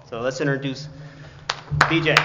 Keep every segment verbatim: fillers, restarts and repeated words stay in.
So let's introduce B J.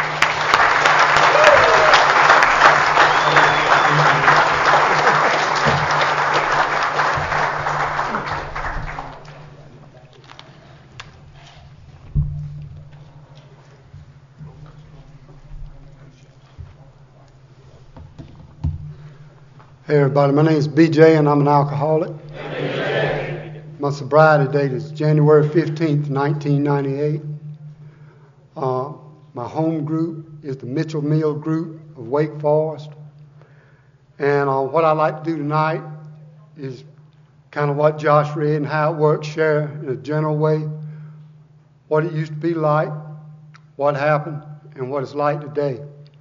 Hey everybody, my name is B J and I'm an alcoholic. Hey, my sobriety date is January fifteenth, nineteen ninety-eight. Uh, my home group is the Mitchell Mill group of Wake Forest. And uh, what I'd like to do tonight is kind of what Josh read and how it works, share in a general way what it used to be like, what happened, and what it's like today.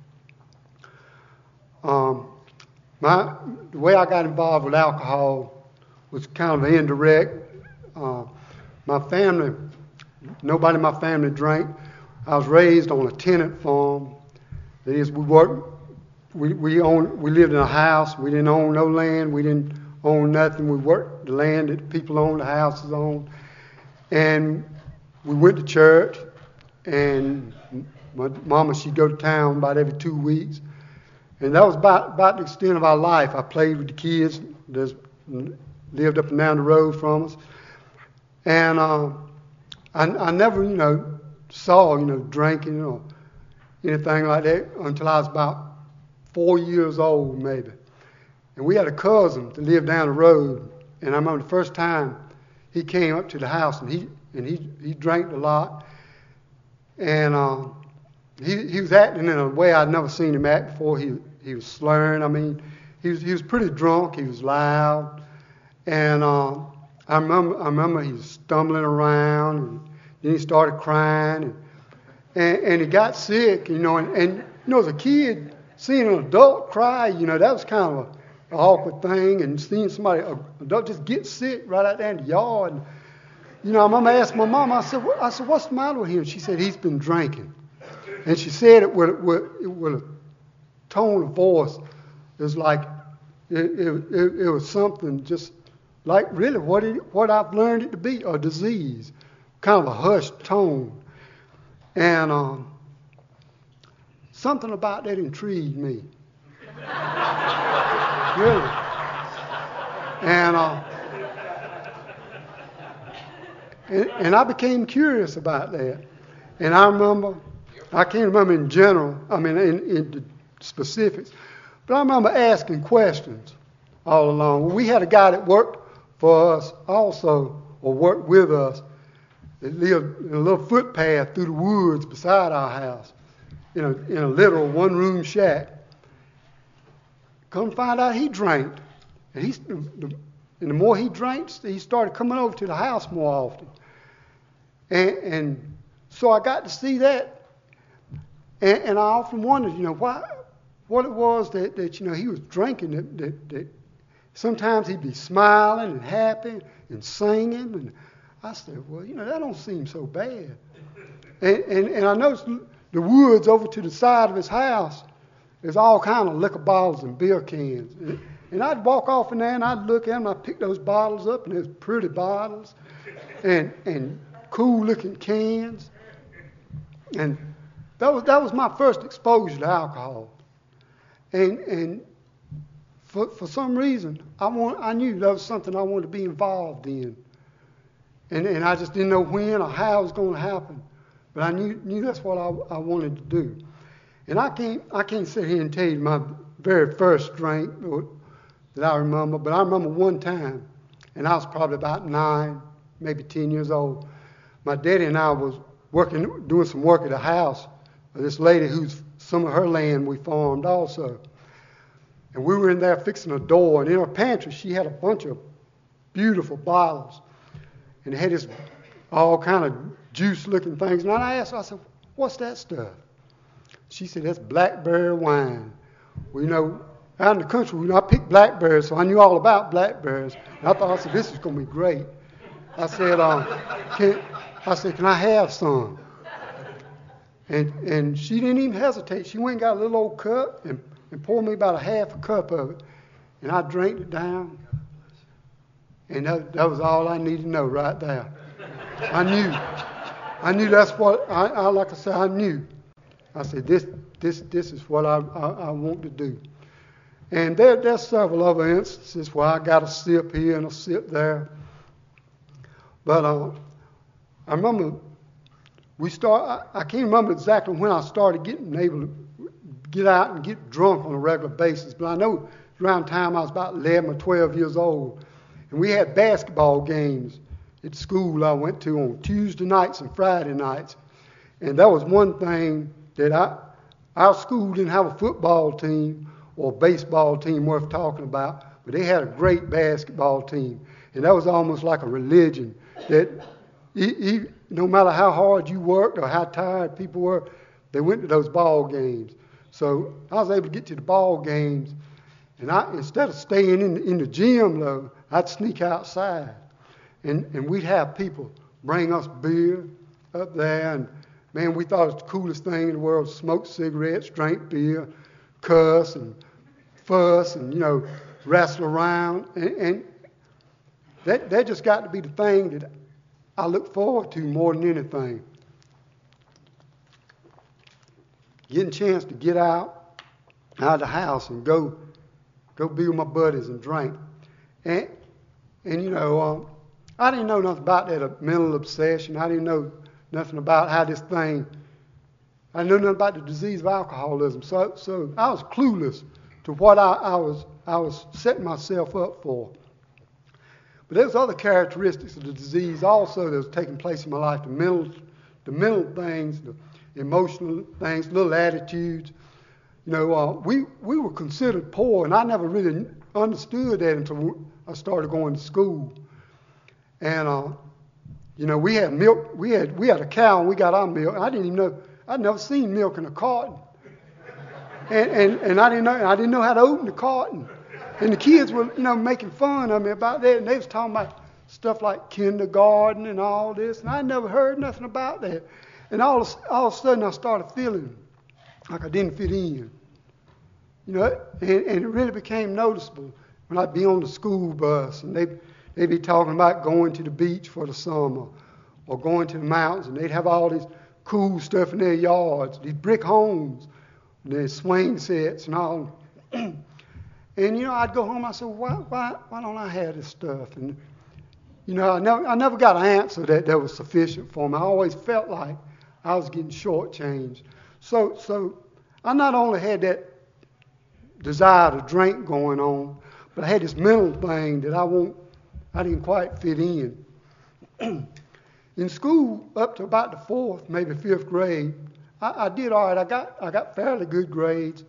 Um, My, the way I got involved with alcohol was kind of indirect. Uh, my family, nobody in my family drank. I was raised on a tenant farm. That is, we worked, we we owned, we lived in a house. We didn't own no land. We didn't own nothing. We worked the land that people owned, the houses owned. And we went to church. And my mama, she'd go to town about every two weeks. And that was about, about the extent of our life. I played with the kids that lived up and down the road from us. And uh, I, I never, you know, saw, you know, drinking or anything like that until I was about four years old, maybe. And we had a cousin that lived down the road. And I remember the first time he came up to the house, and he and he, he drank a lot. And uh, he, he was acting in a way I'd never seen him act before. He He was slurring. I mean, he was he was pretty drunk. He was loud, and uh, I remember I remember he was stumbling around, and then he started crying, and and, and he got sick, you know. And, and you know, as a kid, seeing an adult cry, you know, that was kind of an awkward thing. And seeing somebody, an adult, just get sick right out there in the yard. And, you know, I remember asking my mom. I said, what, I said, what's the matter with him? She said he's been drinking, and she said it with with, with a tone of voice. It was like it, it, it, it was something just like really what it, what I've learned it to be, a disease, kind of a hushed tone. And um, something about that intrigued me. Really. And, uh, and and I became curious about that. And I remember, I can't remember in general, I mean in, in the specifics, but I remember asking questions all along. We had a guy that worked for us also, or worked with us, that lived in a little footpath through the woods beside our house, in a, in a literal one-room shack. Come find out he drank. And, he, and the more he drank, he started coming over to the house more often. And, and so I got to see that, and, and I often wondered, you know, why, what it was that, that you know, he was drinking, that, that, that sometimes he'd be smiling and happy and singing. And I said, well, you know, that don't seem so bad. And, and, and I noticed the woods over to the side of his house, there's all kind of liquor bottles and beer cans. And, and I'd walk off in there and I'd look at them, and I'd pick those bottles up, and there's pretty bottles and, and cool looking cans. And that was, that was my first exposure to alcohol. And and for for some reason, I want I knew that was something I wanted to be involved in. And and I just didn't know when or how it was going to happen. But I knew knew that's what I, I wanted to do. And I can't I can't sit here and tell you my very first drink that I remember, but I remember one time, and I was probably about nine, maybe ten years old. My daddy and I was working, doing some work at the house of this lady whose some of her land we farmed also. And we were in there fixing a door, and in her pantry she had a bunch of beautiful bottles, and it had this all kind of juice-looking things. And I asked her, I said, what's that stuff? She said, that's blackberry wine. Well, you know, out in the country, you know, I picked blackberries, so I knew all about blackberries. And I thought, I said, this is going to be great. I said, um, can, I said, can I have some? And and she didn't even hesitate. She went and got a little old cup and, and poured me about a half a cup of it. And I drank it down. And that, that was all I needed to know right there. I knew. I knew that's what I, I like I said. I knew. I said this this this is what I I, I want to do. And there there's several other instances where I got a sip here and a sip there. But uh, I remember we start. I, I can't remember exactly when I started getting able to get out and get drunk on a regular basis. But I know around the time I was about eleven or twelve years old, and we had basketball games at school I went to on Tuesday nights and Friday nights. And that was one thing that I, our school didn't have a football team or a baseball team worth talking about, but they had a great basketball team. And that was almost like a religion that e- e- no matter how hard you worked or how tired people were, they went to those ball games. So I was able to get to the ball games, and I, instead of staying in, in the gym, though, I'd sneak outside. And, and we'd have people bring us beer up there. And, man, we thought it was the coolest thing in the world. Smoke cigarettes, drink beer, cuss and fuss and, you know, wrestle around. And, and that, that just got to be the thing that I look forward to more than anything. Getting a chance to get out, out of the house and go go be with my buddies and drink. And, and you know, um, I didn't know nothing about that uh, mental obsession. I didn't know nothing about how this thing, I didn't know nothing about the disease of alcoholism. So so I was clueless to what I, I was I was setting myself up for. But there's other characteristics of the disease also that was taking place in my life. The mental, the mental things, the emotional things, little attitudes. You know, uh, we, we were considered poor, and I never really understood that until I started going to school. And, uh, you know, we had milk. We had we had a cow, and we got our milk. I didn't even know. I'd never seen milk in a carton. And, and and I didn't know. I didn't know how to open the carton. And the kids were, you know, making fun of me about that. And they was talking about stuff like kindergarten and all this. And I never heard nothing about that. And all of, all of a sudden, I started feeling like I didn't fit in. You know, and, and it really became noticeable when I'd be on the school bus and they they'd be talking about going to the beach for the summer or going to the mountains, and they'd have all this cool stuff in their yards, these brick homes, their swing sets and all. And, you know, I'd go home, I said, why, why, why don't I have this stuff? And, you know, I never, I never got an answer that, that was sufficient for me. I always felt like I was getting shortchanged. So, so I not only had that desire to drink going on, but I had this mental thing that I won't, I didn't quite fit in. In school, up to about the fourth, maybe fifth grade, I, I did all right. I got I got fairly good grades,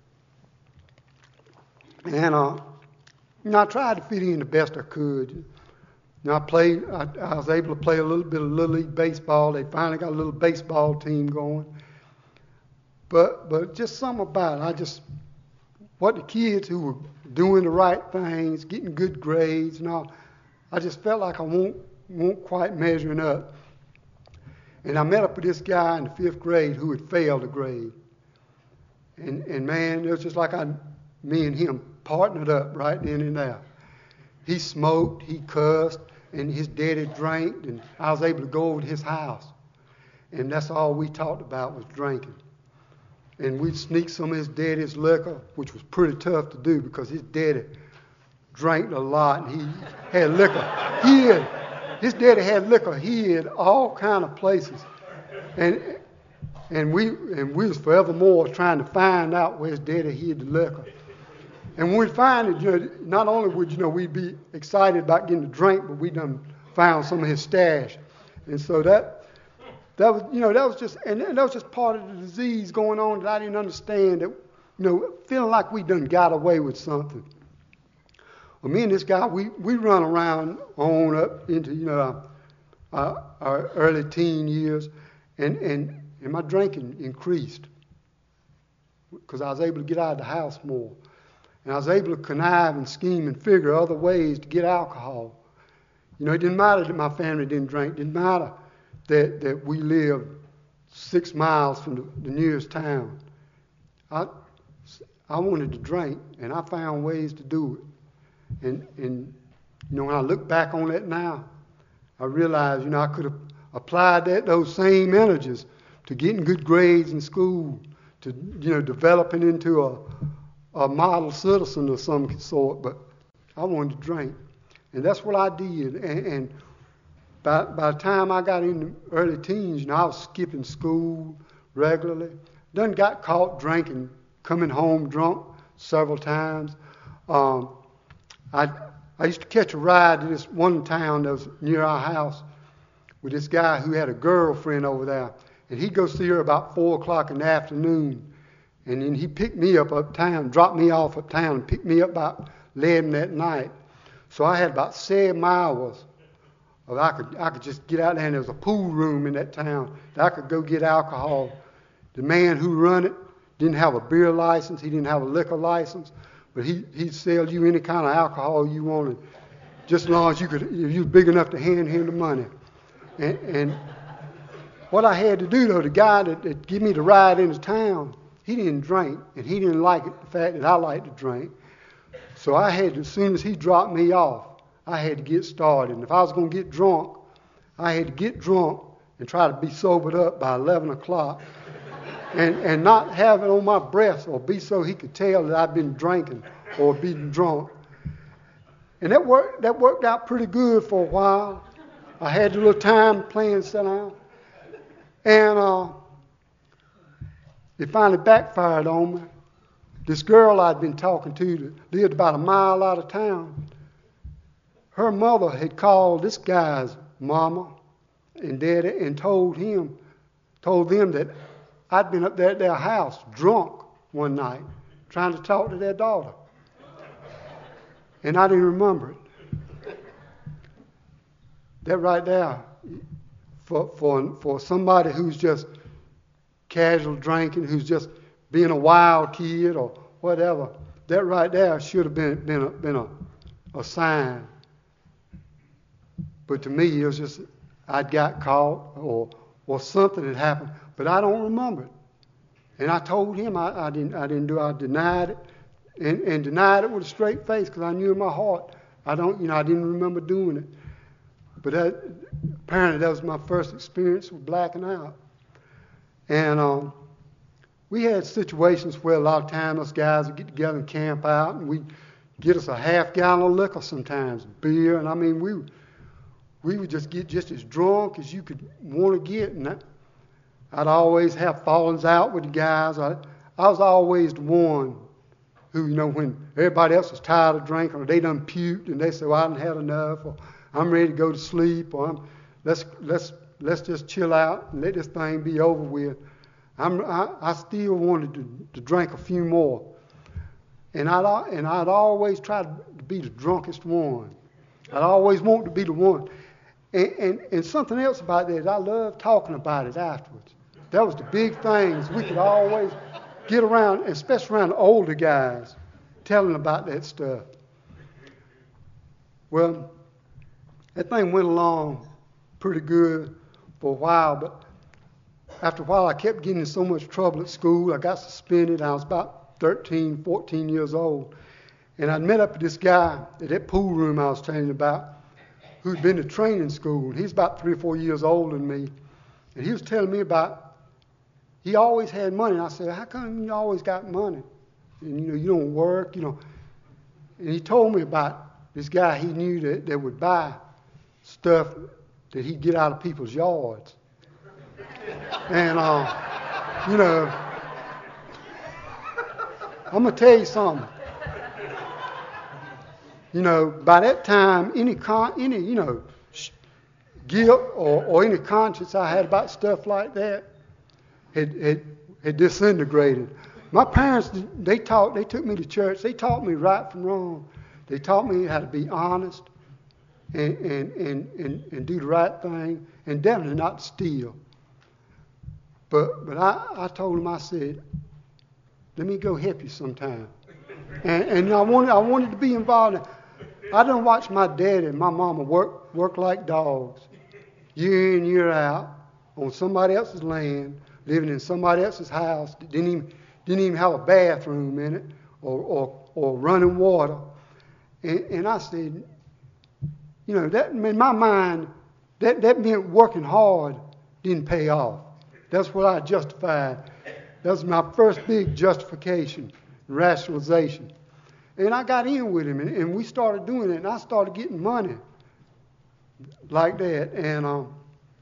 and uh, you know, I tried to fit in the best I could. You know, I played. I, I was able to play a little bit of little league baseball. They finally got a little baseball team going. But but just something about it. I just what the kids who were doing the right things, getting good grades and all, I just felt like I won't, won't quite measuring up. And I met up with this guy in the fifth grade who had failed a grade. And, and man, it was just like I, me and him partnered up right then and there. He smoked, he cussed, and his daddy drank, and I was able to go over to his house. And that's all we talked about was drinking. And we'd sneak some of his daddy's liquor, which was pretty tough to do because his daddy drank a lot, and he had liquor. He had, his daddy had liquor hid all kind of places, and and we and we was forevermore trying to find out where his daddy hid the liquor. And when we'd find it, you know, not only would you know we'd be excited about getting the drink, but we done found some of his stash, and so that. That was, you know, that was just, and that was just part of the disease going on that I didn't understand. That, you know, feeling like we done got away with something. Well, me and this guy, we, we run around on up into, you know, our, our early teen years, and, and, and my drinking increased because I was able to get out of the house more. And I was able to connive and scheme and figure other ways to get alcohol. You know, it didn't matter that my family didn't drink. It didn't matter that, that we lived six miles from the, the nearest town. I, I wanted to drink, and I found ways to do it. And, and you know, when I look back on that now, I realize, you know, I could have applied that those same energies to getting good grades in school, to you know developing into a a model citizen of some sort. But I wanted to drink, and that's what I did. And, and by by the time I got in the early teens, you know, I was skipping school regularly. Done got caught drinking, coming home drunk several times. Um, I I used to catch a ride to this one town that was near our house with this guy who had a girlfriend over there. And he'd go see her about four o'clock in the afternoon. And then he picked me up uptown, dropped me off uptown, and picked me up about eleven at night. So I had about seven hours of I could I could just get out there, and there was a pool room in that town that I could go get alcohol. The man who run it didn't have a beer license, he didn't have a liquor license, but he, he'd sell you any kind of alcohol you wanted, just as long as you could, if you were big enough to hand him the money. And, and what I had to do, though, the guy that, that gave me the ride into town, he didn't drink, and he didn't like it, the fact that I liked to drink. So I had to, as soon as he dropped me off, I had to get started. And if I was going to get drunk, I had to get drunk and try to be sobered up by eleven o'clock and, and not have it on my breath or be so he could tell that I'd been drinking or been drunk. And that worked, that worked out pretty good for a while. I had a little time playing sit down. And uh, it finally backfired on me. This girl I'd been talking to that lived about a mile out of town, her mother had called this guy's mama and daddy and told him, told them that I'd been up there at their house drunk one night trying to talk to their daughter. And I didn't remember it. That right there, for, for, for somebody who's just casual drinking, who's just being a wild kid or whatever, that right there should have been, been, a, been a, a sign. But to me, it was just I'd got caught or or something had happened, but I don't remember it. And I told him I, I didn't I didn't do it. I denied it, and, and denied it with a straight face because I knew in my heart I don't you know I didn't remember doing it. But that, apparently that was my first experience with blacking out. And um, we had situations where a lot of times us guys would get together and camp out, and we'd get us a half gallon of liquor sometimes, beer, and I mean we. We would just get just as drunk as you could want to get. And that, I'd always have fallings out with the guys. I, I was always the one who, you know, when everybody else was tired of drinking or they done puked and they said, well, I done had enough, or I'm ready to go to sleep, or I'm, let's let's let's just chill out and let this thing be over with. I'm, I, I still wanted to, to drink a few more. And I'd, and I'd always try to be the drunkest one. I'd always want to be the one. And, and, and something else about that is I love talking about it afterwards. That was the big things. We could always get around, especially around the older guys, telling about that stuff. Well, that thing went along pretty good for a while, but after a while I kept getting in so much trouble at school. I got suspended. I was about thirteen, fourteen years old. And I met up with this guy at that pool room I was telling you about, who'd been to training school. He's about three or four years older than me. And he was telling me about, he always had money. And I said, how come you always got money? And, you know, you don't work, you know. And he told me about this guy he knew that, that would buy stuff that he'd get out of people's yards. And, uh, you know, I'm going to tell you something. You know, by that time, any con, any you know, guilt or, or any conscience I had about stuff like that had, had had disintegrated. My parents, they taught, they took me to church. They taught me right from wrong. They taught me how to be honest and and and and, and do the right thing, and definitely not steal. But but I, I told them, I said, let me go help you sometime. And and I wanted I wanted to be involved in. I done watched my daddy and my mama work work like dogs, year in, year out, on somebody else's land, living in somebody else's house, didn't even didn't even have a bathroom in it, or or, or running water. And, and I said, you know, that in my mind, that, that meant working hard didn't pay off. That's what I justified. That was my first big justification, rationalization. And I got in with him, and, and we started doing it, and I started getting money like that. And um,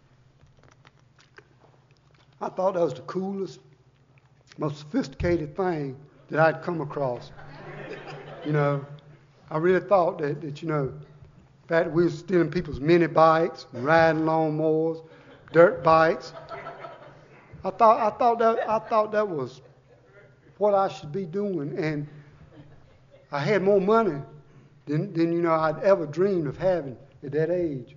I thought that was the coolest, most sophisticated thing that I'd come across. You know, I really thought that, that you know, the fact that we were stealing people's mini bikes, riding lawnmowers, dirt bikes. I thought I thought that I thought that was what I should be doing, and I had more money than, than you know I'd ever dreamed of having at that age.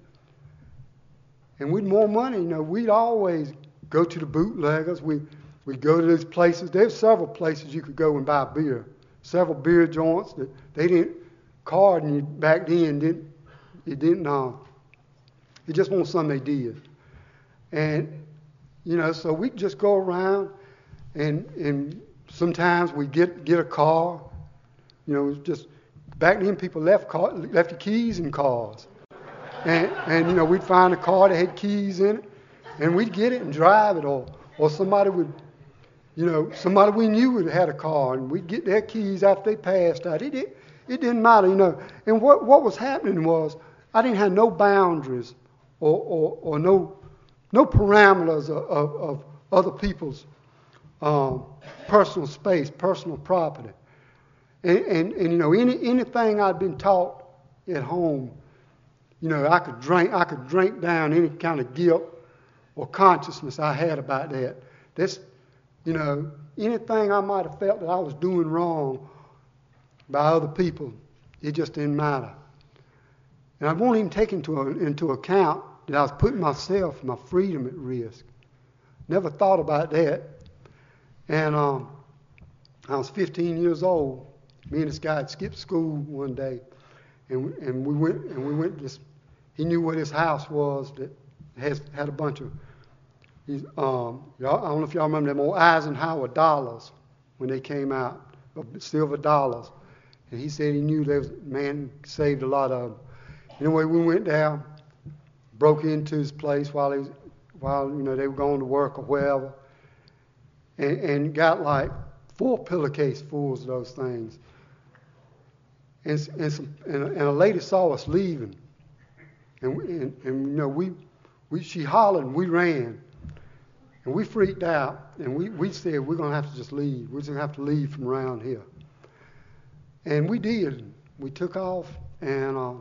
And with more money, you know, we'd always go to the bootleggers. We we'd go to these places. There's several places you could go and buy beer. Several beer joints that they didn't card you back then. Didn't it didn't? Uh, it just wasn't something they did. And you know, so we'd just go around, and and sometimes we get get a car. You know, it was just back then people left car, left the keys in cars, and and you know we'd find a car that had keys in it, and we'd get it and drive it, or or somebody would, you know, somebody we knew would had a car, and we'd get their keys after they passed out. It it, it didn't matter, you know. And what what was happening was I didn't have no boundaries or or, or no. No parameters of, of, of other people's um, personal space, personal property. And, and, and, you know, any anything I'd been taught at home, you know, I could drink, I could drink down any kind of guilt or consciousness I had about that. That's, you know, anything I might have felt that I was doing wrong by other people, it just didn't matter. And I won't even take into, into account that I was putting myself, my freedom at risk. Never thought about that. And um, I was fifteen years old. Me and this guy had skipped school one day, and and we went and we went. This, he knew where his house was that has had a bunch of. He's, um, y'all, I don't know if y'all remember them old Eisenhower dollars when they came out, silver dollars. And he said he knew there was man saved a lot of them. Anyway, we went down. Broke into his place while he was, while you know they were going to work or wherever, and, and got like four pillowcase fulls of those things. And and, some, and, a, and a lady saw us leaving, and, and and you know we we she hollered and we ran, and we freaked out, and we, we said we're gonna have to just leave. We're just gonna have to leave from around here. And we did. We took off and. Uh,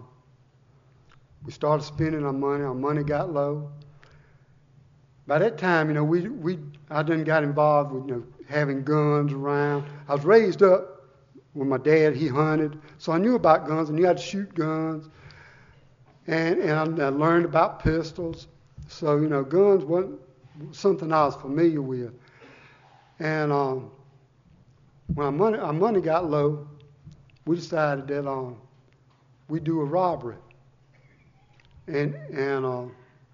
We started spending our money. Our money got low. By that time, you know, we we I done got involved with you know having guns around. I was raised up with my dad. He hunted, so I knew about guns. I knew how to shoot guns, and and I, I learned about pistols. So you know, guns wasn't something I was familiar with. And um, when our money our money got low, we decided that um, we'd do a robbery. And and uh,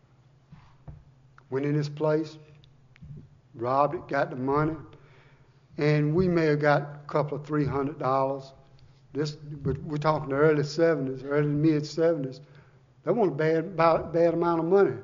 went in this place, robbed it, got the money, and we may have got a couple of three hundred dollars. This, but we're talking the early seventies, early mid seventies. That wasn't a bad bad, bad amount of money.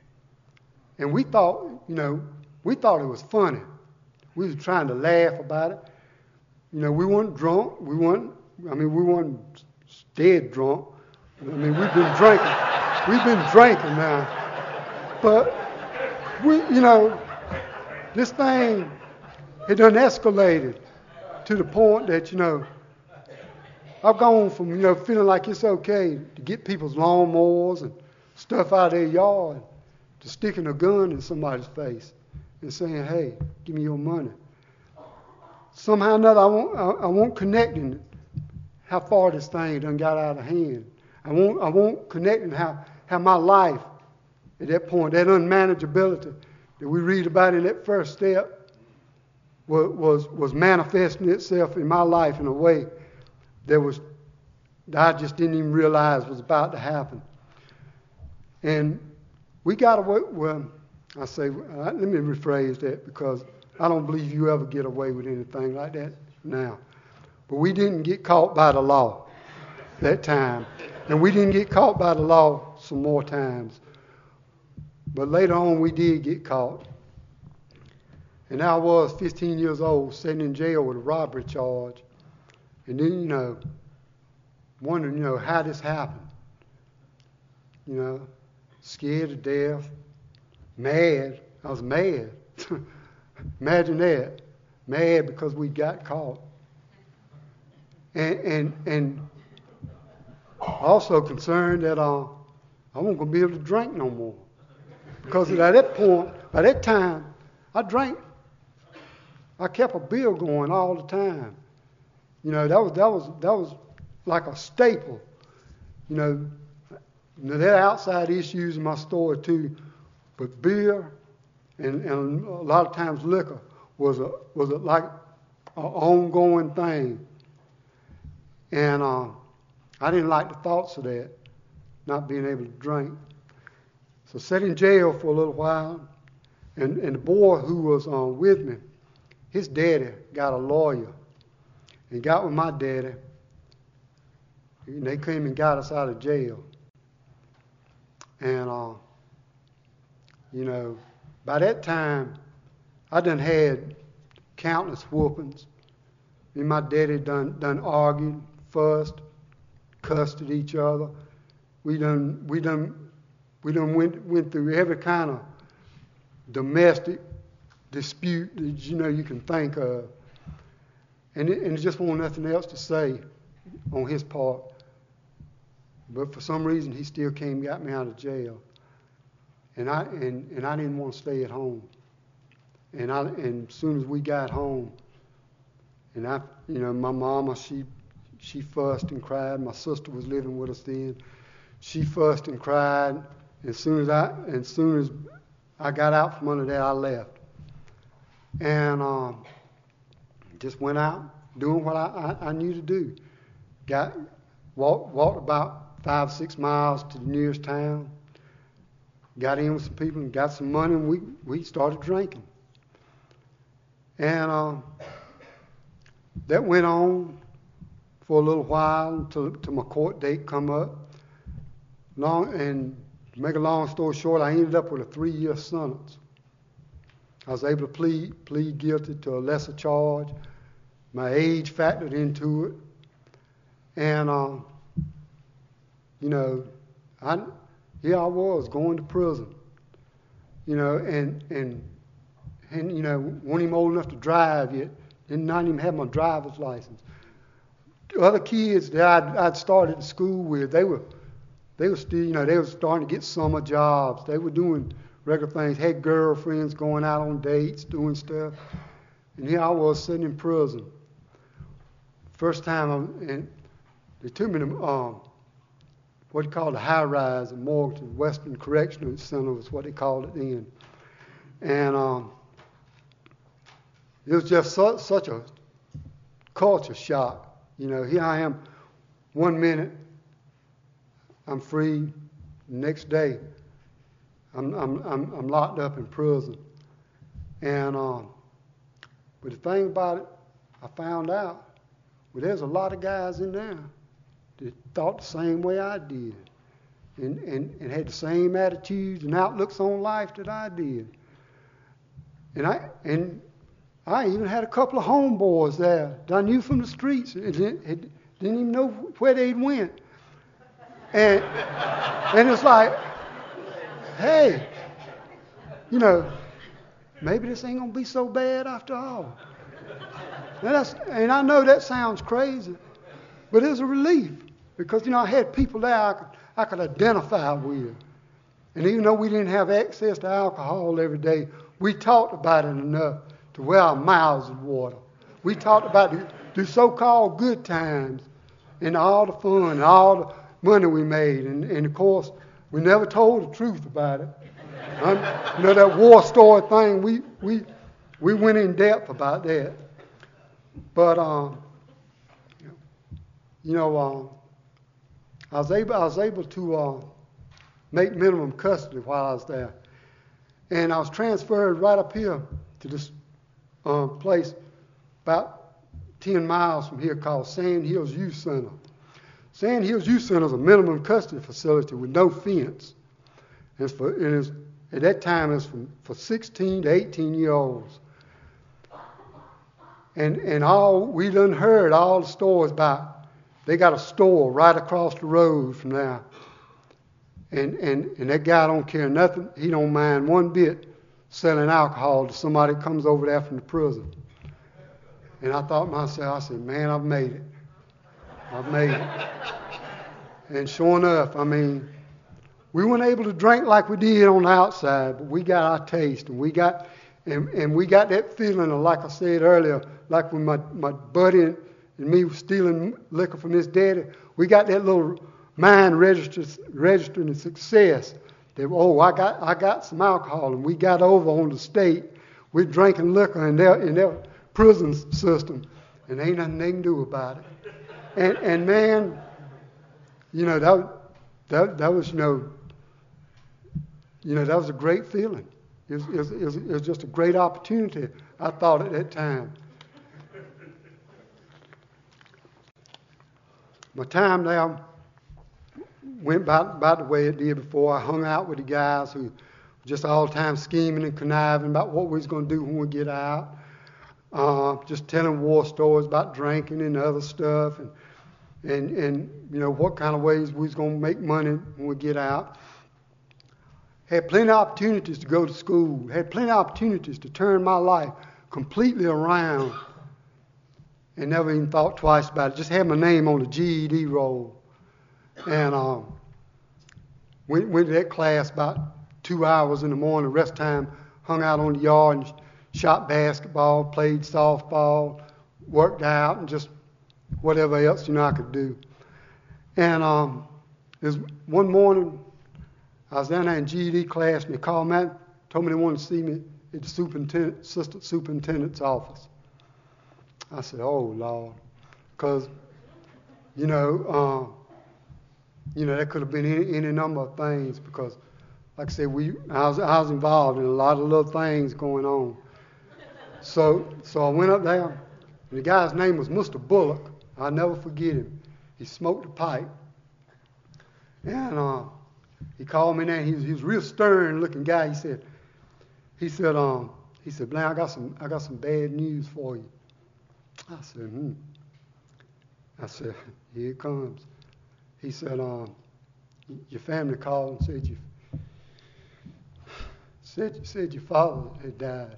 And we thought, you know, we thought it was funny. We was trying to laugh about it. You know, we weren't drunk. We weren't. I mean, we weren't dead drunk. I mean, we've been drinking. We've been drinking now. But, we, you know, this thing, it done escalated to the point that, you know, I've gone from, you know, feeling like it's okay to get people's lawnmowers and stuff out of their yard to sticking a gun in somebody's face and saying, hey, give me your money. Somehow or another, I won't, I, I won't connecting how far this thing done got out of hand. I won't, I won't connecting how, how my life at that point, that unmanageability that we read about in that first step was, was, was manifesting itself in my life in a way that was that I just didn't even realize was about to happen. And we got away, well, I say, let me rephrase that because I don't believe you ever get away with anything like that now. But we didn't get caught by the law that time. And we didn't get caught by the law some more times. But later on, we did get caught. And I was fifteen years old, sitting in jail with a robbery charge. And then, you know, wondering, you know, how this happened. You know, scared to death, mad. I was mad. Imagine that. Mad because we got caught. And and and also concerned that uh, I wasn't going to be able to drink no more. Because at that point, by that time, I drank. I kept a bill going all the time. You know, that was that was that was like a staple. You know, there are outside issues in my store too, but beer and, and a lot of times liquor was a was a, like an ongoing thing. And uh, I didn't like the thoughts of that, not being able to drink. So sat in jail for a little while, and, and the boy who was uh, with me, his daddy got a lawyer, and got with my daddy, and they came and got us out of jail. And, uh, you know, by that time, I done had countless whoopings. Me and my daddy done done argued, fussed, cussed at each other. We done we done we done went went through every kind of domestic dispute that you know you can think of. And it, and it just wasn't nothing else to say on his part. But for some reason he still came and got me out of jail. And I and, and I didn't want to stay at home. And I and as soon as we got home, and I you know, my mama, she she fussed and cried. My sister was living with us then. She fussed and cried. And as soon as I as soon as I got out from under there, I left. And um, just went out doing what I, I, I knew to do. Got walked walked about five, six miles to the nearest town. Got in with some people and got some money, and we, we started drinking. And uh, that went on for a little while until, until my court date come up. Long and to make a long story short, I ended up with a three-year sentence. I was able to plead plead guilty to a lesser charge. My age factored into it, and uh, you know, I here I was going to prison. You know, and and and you know, wasn't even old enough to drive yet. Did not even have my driver's license. Other kids that I'd, I'd started at school with, they were they were still, you know, they were starting to get summer jobs. They were doing regular things, had girlfriends, going out on dates, doing stuff. And here I was sitting in prison. First time, I'm, and they took me to um, what they called the high rise in Morganton, Western Correctional Center was what they called it then. And um, it was just su- such a culture shock. You know, here I am, one minute I'm free, the next day I'm I'm I'm, I'm locked up in prison. And um, but the thing about it, I found out, well, there's a lot of guys in there that thought the same way I did, and and, and had the same attitudes and outlooks on life that I did. And I and I even had a couple of homeboys there that I knew from the streets and didn't, didn't even know where they'd went. And and it's like, hey, you know, maybe this ain't gonna be so bad after all. And, that's, and I know that sounds crazy, but it's a relief because, you know, I had people there I could, I could identify with. And even though we didn't have access to alcohol every day, we talked about it enough to wear our mouths in water. We talked about the, the so-called good times and all the fun and all the money we made. And, and of course, we never told the truth about it. Um, you know, that war story thing, we we we went in depth about that. But um, you know, um, I was able I was able to uh, make minimum custody while I was there, and I was transferred right up here to this uh, place about ten miles from here called Sand Hills Youth Center. Sand Hills Youth Center is a minimum custody facility with no fence. And it's for, and it's, At that time, it was from, for sixteen to eighteen year olds. And and all we done heard all the stories about. They got a store right across the road from there. And and and that guy don't care nothing. He don't mind one bit selling alcohol to somebody that comes over there from the prison. And I thought to myself, I said, man, I've made it. I've made it. And sure enough, I mean, we weren't able to drink like we did on the outside, but we got our taste, and we got, and, and we got that feeling of, like I said earlier, like when my, my buddy and, and me were stealing liquor from his daddy, we got that little mind registered, registering success. That, oh, I got I got some alcohol, and we got over on the state. We're drinking liquor in their in their prison system, and ain't nothing they can do about it. And and man, you know that that that was you know you know that was a great feeling. It was, it was, it was, it was just a great opportunity, I thought, at that time. My time there went about, about the way it did before. I hung out with the guys who were just all the time scheming and conniving about what we was going to do when we get out. Uh, just telling war stories about drinking and other stuff, and and and you know what kind of ways we was going to make money when we get out. Had plenty of opportunities to go to school. Had plenty of opportunities to turn my life completely around, and never even thought twice about it. Just had my name on the G E D roll, and um, went went to that class about two hours in the morning. The rest of the time hung out on the yard and shot basketball, played softball, worked out, and just whatever else you know I could do. And um, there's one morning I was down there in G E D class, and they called me out, told me they wanted to see me at the superintendent, assistant superintendent's office. I said, "Oh Lord," because you know, uh, you know that could have been any, any number of things. Because, like I said, we I was I was involved in a lot of little things going on. So, so I went up there, and the guy's name was Mister Bullock. I'll never forget him. He smoked a pipe, and uh, he called me there. He was, he was a real stern-looking guy. He said, he said, um, he said, "Blaine, I got some, I got some bad news for you." I said, "Hmm." I said, "Here it comes." He said, um, "Your family called and said you said said your father had died."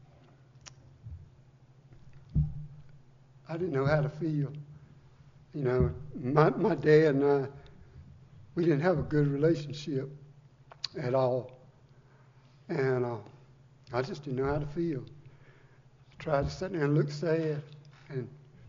I didn't know how to feel. You know, my my dad and I, we didn't have a good relationship at all. And uh, I just didn't know how to feel. Tried to sit there and look sad. And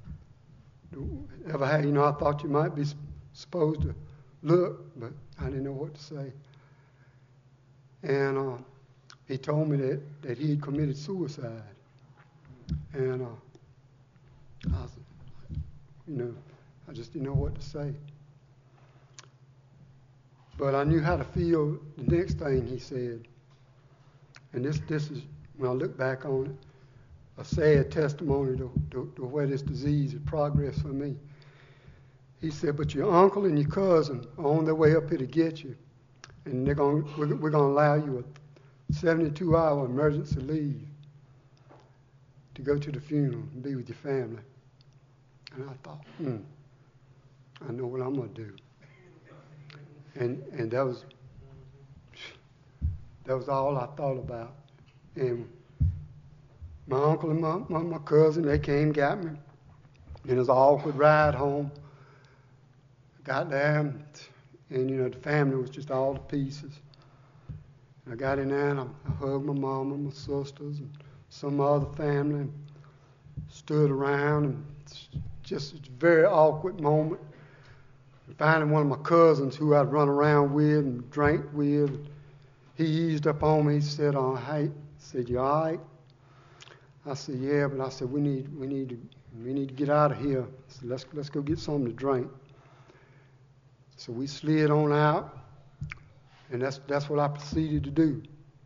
ever had, you know, I thought you might be supposed to look, but I didn't know what to say. And uh, he told me that, that he had committed suicide. And uh, I was, you know, I just didn't know what to say. But I knew how to feel the next thing he said. And this, this is, when I look back on it, a sad testimony to, to, to where this disease has progressed for me. He said, "But your uncle and your cousin are on their way up here to get you, and they're going, we're, we're going to allow you a seventy-two hour emergency leave to go to the funeral and be with your family." And I thought, hmm, I know what I'm going to do. And and that was that was all I thought about. And my uncle and my, my, my cousin, they came, got me. And it was an awkward ride home. Got there, and, and you know, the family was just all to pieces. I got in there, and I, I hugged my mom and my sisters and some other family, and stood around, and just a very awkward moment. And finally, one of my cousins who I'd run around with and drank with, he eased up on me. He said, "Oh, hey," he said, "You all right?" I said, "Yeah," but I said, "We need, we need to, we need to get out of here." I said, "Let's, let's go get something to drink." So we slid on out, and that's that's what I proceeded to do.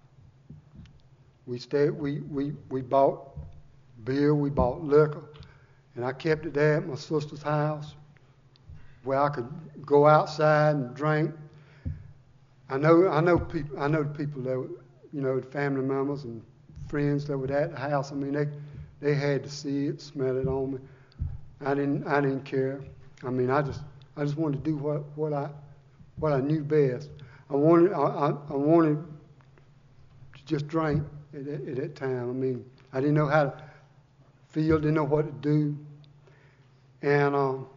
We stayed, we we we bought beer, we bought liquor, and I kept it there at my sister's house, where I could go outside and drink. I know I know people I know the people that you know, the family members and friends that were at the house. I mean, they they had to see it, smell it on me. I didn't I didn't care. I mean, I just I just wanted to do what, what I what I knew best. I wanted I, I, I wanted to just drink at that, at that time. I mean, I didn't know how to feel, didn't know what to do, and um,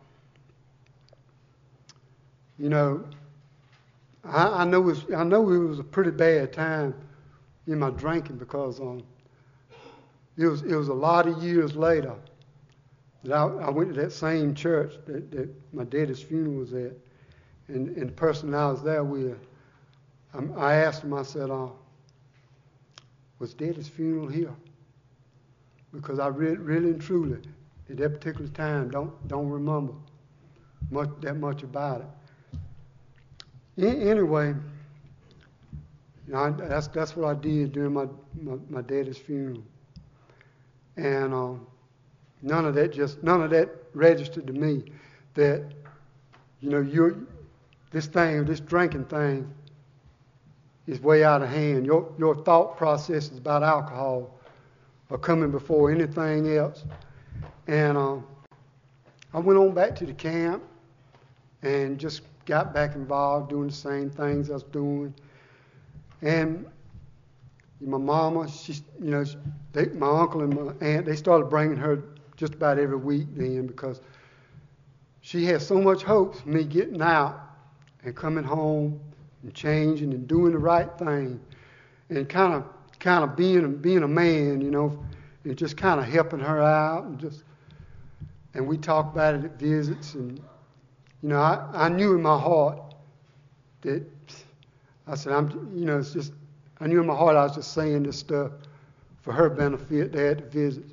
you know, I, I know it was I know it was a pretty bad time in my drinking because um, it was it was a lot of years later that I, I went to that same church that, that my daddy's funeral was at, and, and the person I was there with, um, I asked him, I said, uh, was daddy's funeral here? Because I really, really and truly, at that particular time, don't don't remember much that much about it. A- anyway, you know, I, that's that's what I did during my my, my daddy's funeral, and um, none of that just none of that registered to me that, you know, you're this thing, this drinking thing, is way out of hand. Your your thought processes about alcohol are coming before anything else. And um, I went on back to the camp and just got back involved doing the same things I was doing. And my mama, she, you know, they, my uncle and my aunt, they started bringing her just about every week then because she had so much hope for me getting out and coming home and changing and doing the right thing and kind of kind of being being a man, you know, and just kind of helping her out and just and we talked about it at visits, and you know, I, I knew in my heart that I said I'm you know it's just I knew in my heart I was just saying this stuff for her benefit there at the visits.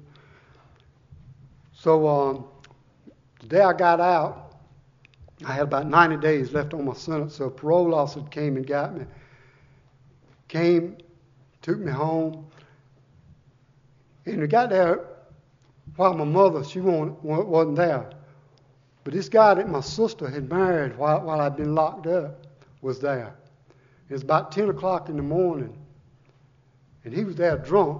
So um, the day I got out, I had about ninety days left on my sentence, so a parole officer came and got me. Came, took me home, and we got there while my mother, she wasn't there. But this guy that my sister had married while, while I'd been locked up was there. It was about ten o'clock in the morning, and he was there drunk.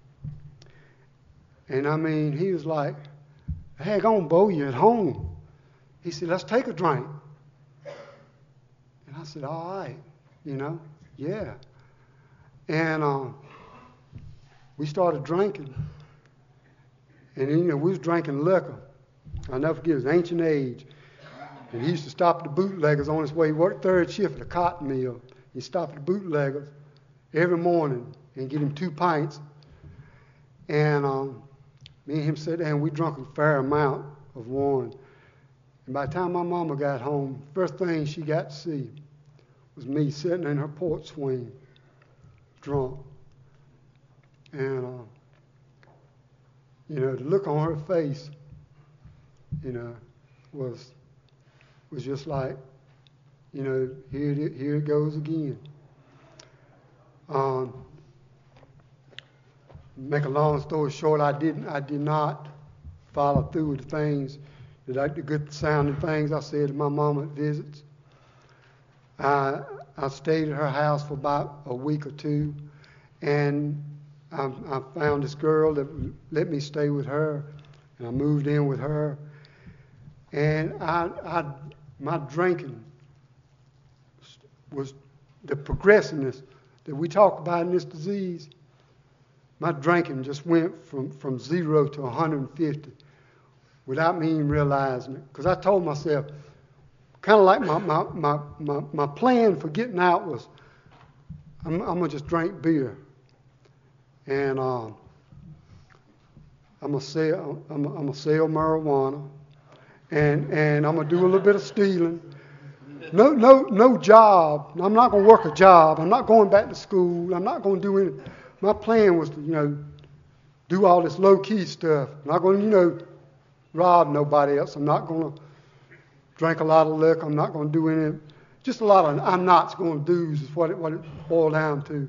And I mean, he was like, "Hang on, Bo, you're at home." He said, "Let's take a drink." And I said, "All right, you know, yeah." And uh, we started drinking. And, you know, we was drinking liquor. I'll never forget, it was Ancient Age. And he used to stop at the bootleggers on his way. He worked third shift at a cotton mill. He'd stop at the bootleggers every morning and get him two pints. And um, me and him sat there, and we drank a fair amount of wine. And by the time my mama got home, first thing she got to see was me sitting in her porch swing, drunk. And, uh, you know, the look on her face, you know, was was just like, you know, here it, here it goes again. Um, make a long story short, I didn't, I did not follow through with the things that I, the good sounding things I said to my mama at visits. I I stayed at her house for about a week or two, and I, I found this girl that let me stay with her, and I moved in with her. And I, I my drinking was the progressiveness that we talk about in this disease. My drinking just went from, from zero to one hundred fifty without me even realizing it. Because I told myself, kind of like my, my, my, my, my plan for getting out was, I'm, I'm going to just drink beer. And uh, I'm going to sell, I'm, I'm going to sell marijuana. And, and I'm going to do a little bit of stealing. No, no, no job. I'm not going to work a job. I'm not going back to school. I'm not going to do anything. My plan was to, you know, do all this low-key stuff. I'm not going to, you know, rob nobody else. I'm not going to drink a lot of liquor. I'm not going to do any, just a lot of I'm nots going to do's is what it, what it boiled down to.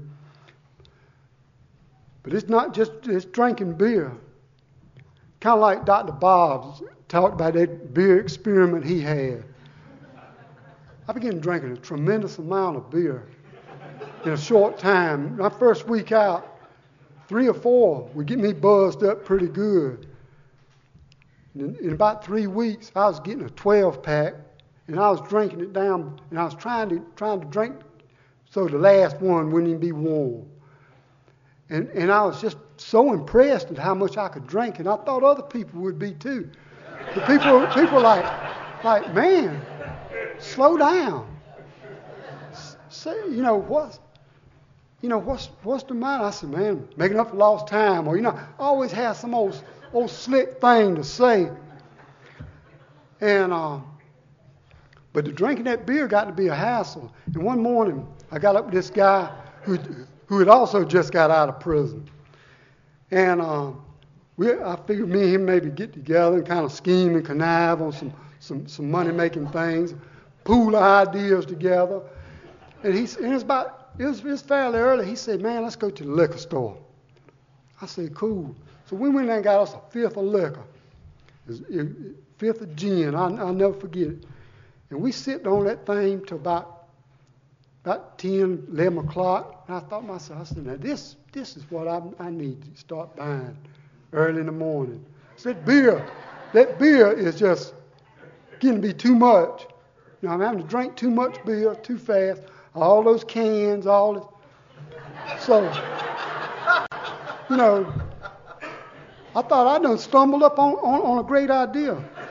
But it's not just it's drinking beer. Kind of like Doctor Bob's talked about that beer experiment he had. I began drinking a tremendous amount of beer. in a short time. My first week out, three or four would get me buzzed up pretty good. In, in about three weeks, I was getting a twelve pack, and I was drinking it down, and I was trying to trying to drink so the last one wouldn't even be warm. And and I was just so impressed at how much I could drink, and I thought other people would be too. The people people like like man, slow down. Say, you know what's you know what's what's the matter? I said, man, making up for lost time, or you know, I always have some old old slick thing to say. And uh, but the drinking that beer got to be a hassle. And one morning, I got up with this guy who who had also just got out of prison, and uh, we I figured me and him maybe get together and kind of scheme and connive on some some some money making things, pool ideas together. And he and it was about it was, it was fairly early. He said, "Man, let's go to the liquor store." I said, "Cool." So we went in there and got us a fifth of liquor, it, it, fifth of gin. I, I'll never forget it. And we sit on that thing till about about ten, eleven o'clock. And I thought to myself, I said, "Now this this is what I, I need to start buying early in the morning." I said, "Beer, that beer is just getting to be too much. You know, I'm having to drink too much beer too fast." All those cans, all this. So, you know, I thought I done stumbled up on, on, on a great idea.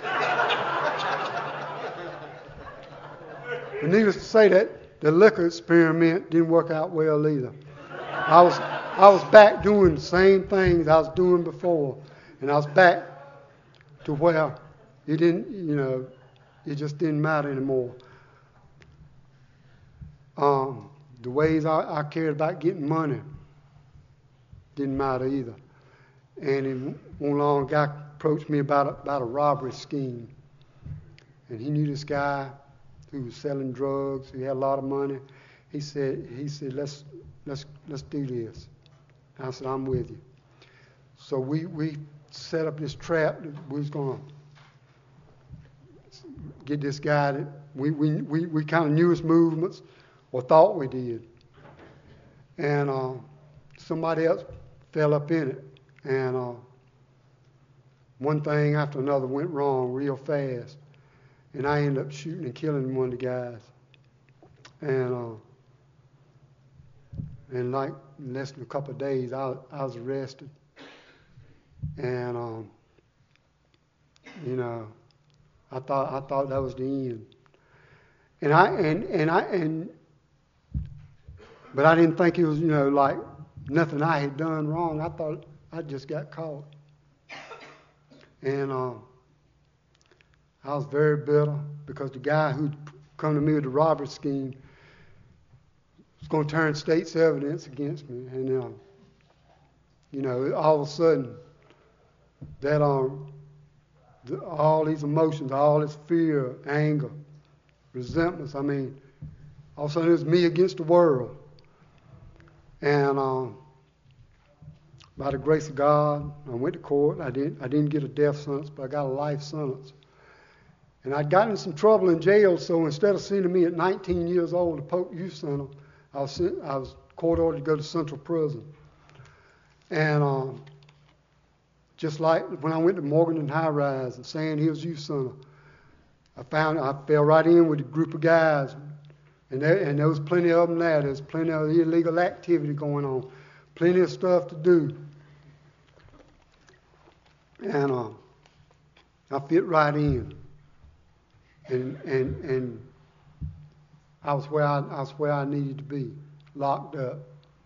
But needless to say, that the liquor experiment didn't work out well either. I was I was back doing the same things I was doing before, and I was back to where it didn't, you know, it just didn't matter anymore. Um, the ways I, I cared about getting money didn't matter either. And it, one long guy approached me about a, about a robbery scheme. And he knew this guy who was selling drugs. He had a lot of money. He said, he said, let's let's let's do this. And I said, I'm with you. So we, we set up this trap that we was gonna get this guy that we we, we, we kind of knew his movements. Or thought we did. And uh, somebody else fell up in it. And uh, one thing after another went wrong real fast. And I ended up shooting and killing one of the guys. And uh, in like less than a couple of days, I, I was arrested. And um, you know, I thought I thought that was the end. And I and and I and. But I didn't think it was, you know, like nothing I had done wrong. I thought I just got caught. And uh, I was very bitter because the guy who'd come to me with the robbery scheme was going to turn state's evidence against me. And, uh, you know, all of a sudden, that um, the, all these emotions, all this fear, anger, resentments, I mean, all of a sudden it was me against the world. And um, by the grace of God, I went to court. I didn't, I didn't get a death sentence, but I got a life sentence. And I'd gotten in some trouble in jail, so instead of sending me at nineteen years old to Polk Youth Center, I was, sent, I was court ordered to go to Central Prison. And um, just like when I went to Morgan and High Rise and Sand Hills Youth Center, I found I fell right in with a group of guys. And there, and there was plenty of them there. There's plenty of illegal activity going on, plenty of stuff to do. And uh, I fit right in. And and and I was where I, I was where I needed to be, locked up.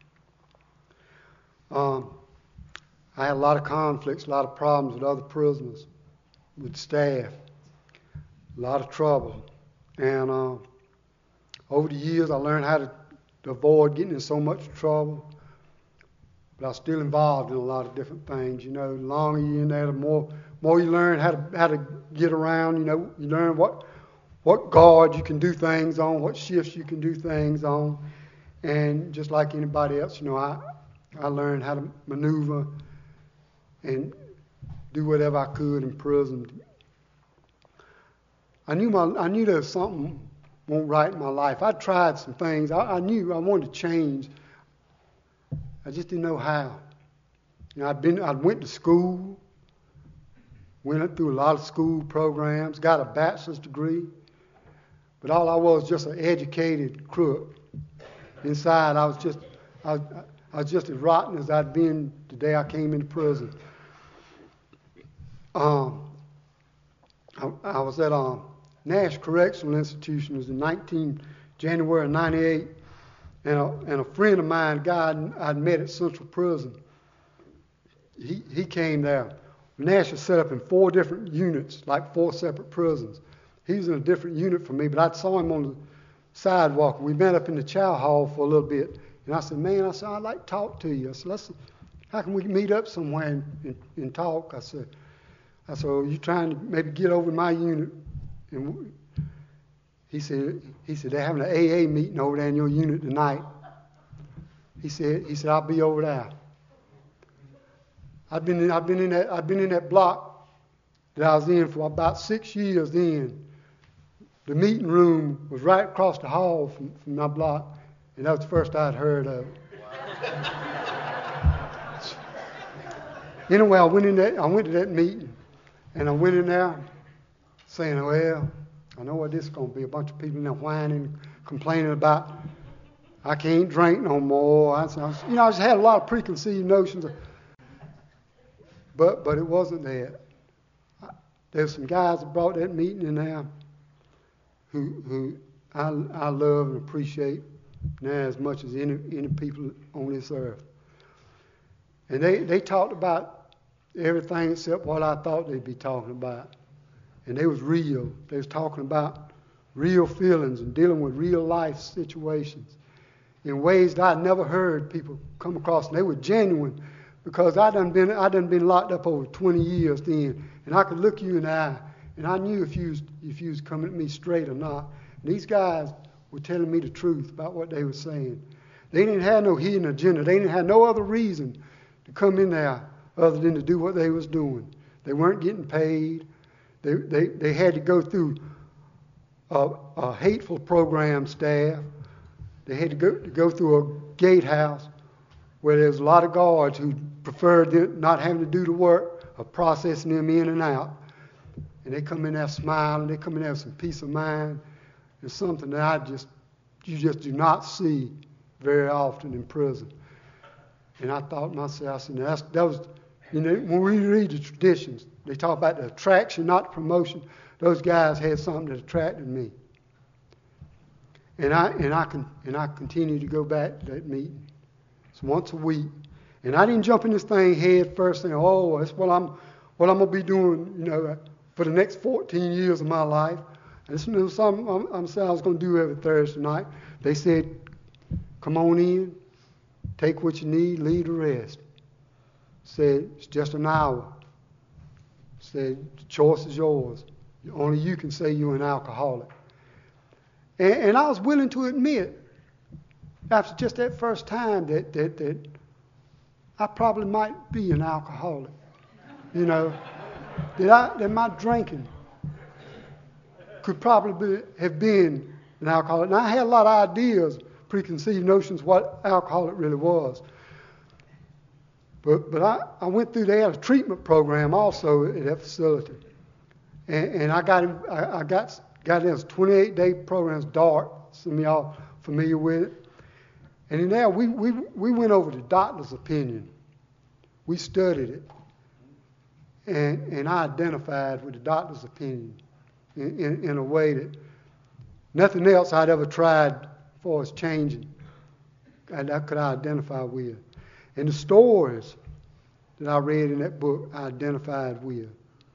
Um, I had a lot of conflicts, a lot of problems with other prisoners, with staff, a lot of trouble, and. Uh, Over the years, I learned how to, to avoid getting in so much trouble. But I was still involved in a lot of different things. You know, the longer you're in there, the more more you learn how to how to get around. You know, you learn what what guard you can do things on, what shifts you can do things on, and just like anybody else, you know, I I learned how to maneuver and do whatever I could in prison. I knew my I knew there was something won't right in my life. I tried some things. I, I knew I wanted to change. I just didn't know how. You know, I'd been, I went to school, went through a lot of school programs, got a bachelor's degree, but all I was just an educated crook. Inside, I was just, I was, I was just as rotten as I'd been the day I came into prison. Um, I, I was at um, Nash Correctional Institution. It was in nineteen January of ninety-eight, and a, and a friend of mine, a guy I'd, I'd met at Central Prison, he he came there. Nash was set up in four different units, like four separate prisons. He was in a different unit from me, but I saw him on the sidewalk. We met up in the chow hall for a little bit, and I said, "Man," I said, "I'd like to talk to you." I said, "Let's, how can we meet up somewhere and, and, and talk?" I said, "I said, are you trying to maybe get over to my unit?" And he said, "He said they're having an A A meeting over there in your unit tonight." He said, "He said I'll be over there." I've been in, I've been in that I've been in that block that I was in for about six years. Then the meeting room was right across the hall from, from my block, and that was the first I'd heard of it. Anyway, I went in that I went to that meeting, and I went in there saying, "Well, I know what this is going to be. A bunch of people in there whining, complaining about I can't drink no more." I, I was, you know, I just had a lot of preconceived notions of. But but it wasn't that. There's some guys that brought that meeting in there who who I, I love and appreciate now as much as any any people on this earth. And they, they talked about everything except what I thought they'd be talking about. And they was real. They was talking about real feelings and dealing with real life situations in ways that I'd never heard people come across. And they were genuine. Because I done been I done been locked up over twenty years then, and I could look you in the eye, and I knew if you was, if you was coming at me straight or not. And these guys were telling me the truth about what they were saying. They didn't have no hidden agenda. They didn't have no other reason to come in there other than to do what they was doing. They weren't getting paid. They they, they had to go through a, a hateful program staff. They had to go to go through a gatehouse where there's a lot of guards who preferred not having to do the work of processing them in and out. And they come in there smiling, they come in there with some peace of mind. It's something that I just, you just do not see very often in prison. And I thought to myself, I said, that's, that was, you know, when we read the traditions, they talk about the attraction, not the promotion. Those guys had something that attracted me. And I, and I, can, and I continue to go back to that meeting. Once a week, and I didn't jump in this thing head first, saying, "Oh, that's what I'm, what I'm gonna be doing," you know, for the next fourteen years of my life. And this was something I'm, I'm saying I was gonna do every Thursday night. They said, "Come on in, take what you need, leave the rest." Said it's just an hour. Said the choice is yours. Only you can say you're an alcoholic. And, and I was willing to admit, after just that first time, that, that that I probably might be an alcoholic. You know, that I that my drinking could probably be, have been an alcoholic. And I had a lot of ideas, preconceived notions what alcoholic really was. But but I, I went through, they had a treatment program also at that facility. And, and I got I, I got got in, it was a twenty-eight day program, it's DART, some of y'all familiar with it. And in there, we, we, we went over the doctor's opinion. We studied it. And, and I identified with the doctor's opinion in, in, in a way that nothing else I'd ever tried for us changing and that could I identify with. And the stories that I read in that book, I identified with.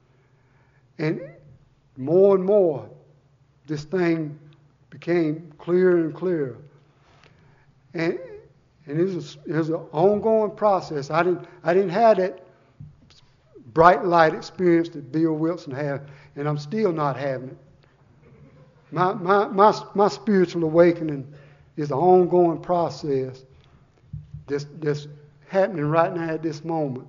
And more and more, this thing became clearer and clearer. And, and it was, it was an ongoing process. I didn't I didn't have that bright light experience that Bill Wilson had, and I'm still not having it. My my my, my spiritual awakening is an ongoing process that's, that's happening right now at this moment.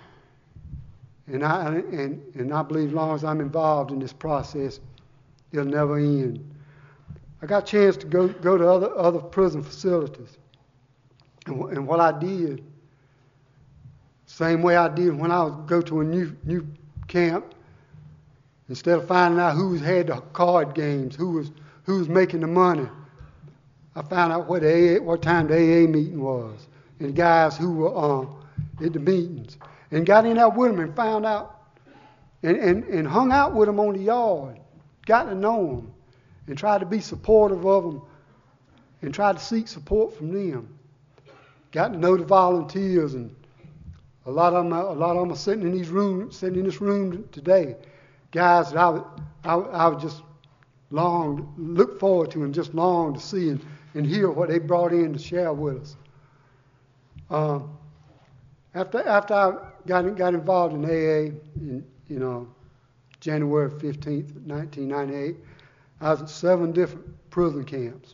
And I and, and I believe as long as I'm involved in this process, it'll never end. I got a chance to go go to other other prison facilities, and, and what I did, same way I did when I would go to a new new camp. Instead of finding out who had the card games, who was who was making the money, I found out what A A, what time the A A meeting was, and the guys who were um, at the meetings, and got in there with them and found out, and, and, and hung out with them on the yard, got to know them, and tried to be supportive of them, and tried to seek support from them. Got to know the volunteers, and a lot of them, a lot of them are sitting in these rooms, sitting in this room today. Guys that I would, I would, I would just long look forward to and just long to see and, and hear what they brought in to share with us. Um, after after I got got involved in A A in you know January fifteenth, nineteen ninety-eight, I was at seven different prison camps,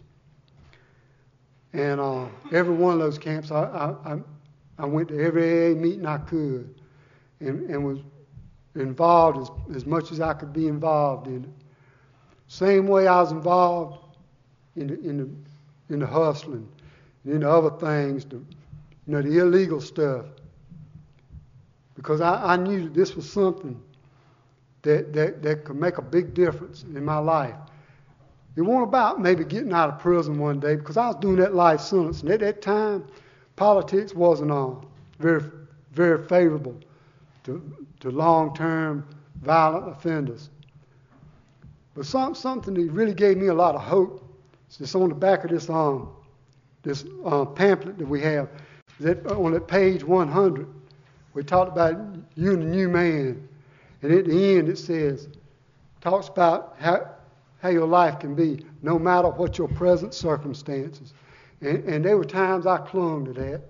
and uh, every one of those camps I, I I I went to every A A meeting I could, and, and was involved as, as much as I could be involved in it. Same way I was involved in the in the in the hustling, and in the other things, the you know the illegal stuff. Because I, I knew that this was something that, that that could make a big difference in my life. It wasn't about maybe getting out of prison one day, because I was doing that life sentence, and at that time, politics wasn't uh, very very favorable to to long-term violent offenders. But some, something that really gave me a lot of hope is this on the back of this um this uh, pamphlet that we have. That on that page one hundred, we talked about you and the new man, and at the end it says, talks about how how your life can be no matter what your present circumstances. And, and there were times I clung to that.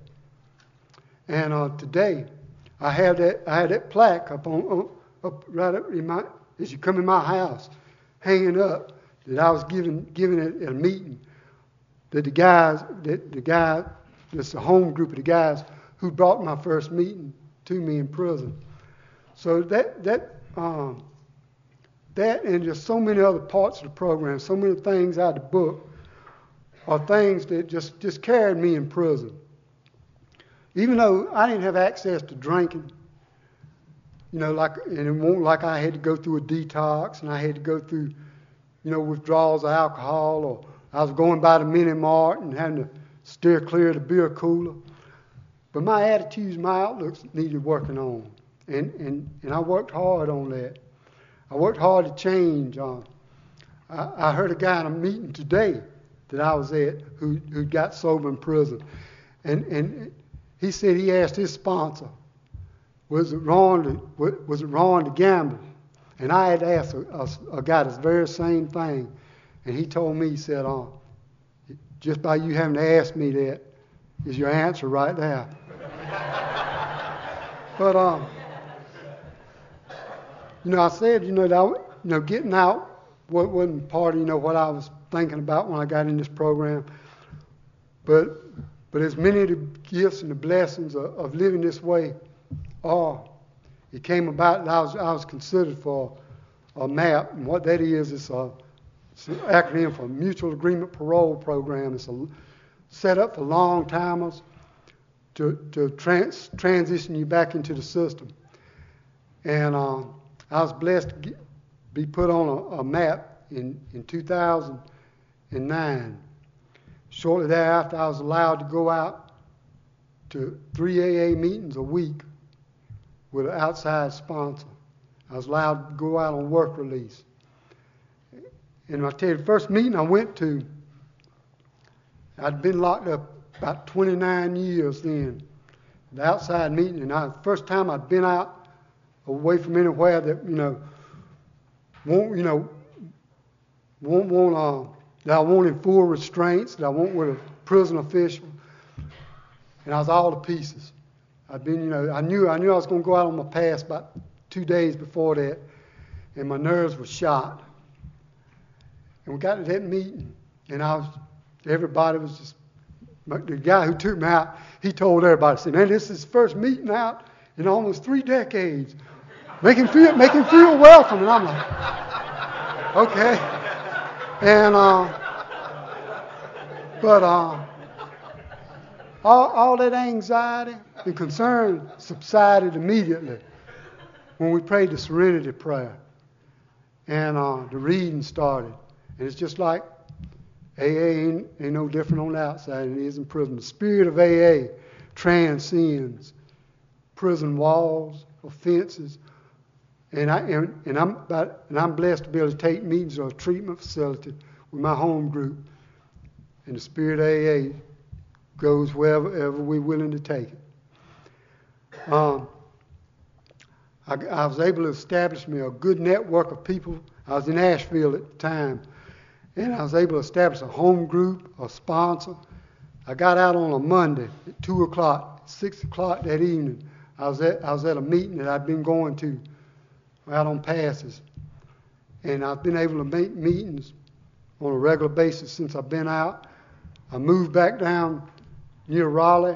And uh, today, I have that I had that plaque up on, on up right up in my as you come in my house, hanging up, that I was given given at, at a meeting. That the guys that the guy that's the home group of the guys who brought my first meeting to me in prison. So that that um, that and just so many other parts of the program, so many things out of the book, are things that just just carried me in prison. Even though I didn't have access to drinking, you know, like and it won't like I had to go through a detox and I had to go through, you know, withdrawals of alcohol, or I was going by the mini mart and having to steer clear of the beer cooler. But my attitudes, my outlooks needed working on, and and and I worked hard on that. I worked hard to change. Uh, I, I heard a guy in a meeting today that I was at who who got sober in prison, and and. He said he asked his sponsor, was it wrong to, was it wrong to gamble? And I had asked a, a, a guy this very same thing. And he told me, he said, oh, just by you having to ask me that is your answer right there. But, um, you know, I said, you know, that, you know, getting out wasn't part of, you know, what I was thinking about when I got in this program. But But as many of the gifts and the blessings of, of living this way are, it came about that I was, I was considered for a MAP. And what that is, it's, a, it's an acronym for Mutual Agreement Parole Program. It's a, set up for long-timers to, to trans, transition you back into the system. And uh, I was blessed to get, be put on a, a MAP in, in two thousand nine. Shortly thereafter, I was allowed to go out to three A A meetings a week with an outside sponsor. I was allowed to go out on work release. And I tell you, the first meeting I went to, I'd been locked up about twenty-nine years then. The outside meeting, and I, the first time I'd been out away from anywhere that you know won't you know won't want uh, that I wanted full restraints, that I want with a prison official, and I was all to pieces. I'd been, you know, I knew I knew I was going to go out on my pass about two days before that, and my nerves were shot. And we got to that meeting, and I was, everybody was just, the guy who took me out, he told everybody, said, man, this is his first meeting out in almost three decades. Make him feel, make him feel welcome. And I'm like, okay. And uh, But uh, all, all that anxiety and concern subsided immediately when we prayed the serenity prayer. And uh, the reading started. And it's just like A A ain't, ain't no different on the outside than it is in prison. The spirit of A A transcends prison walls or fences. And, I, and, and, I'm about, and I'm blessed to be able to take meetings or a treatment facility with my home group. And the spirit of A A goes wherever, wherever we're willing to take it. Um, I, I was able to establish me a good network of people. I was in Asheville at the time, and I was able to establish a home group, a sponsor. I got out on a Monday at two o'clock, six o'clock that evening. I was at I was at a meeting that I'd been going to out on passes, and I've been able to make meetings on a regular basis since I've been out. I moved back down near Raleigh.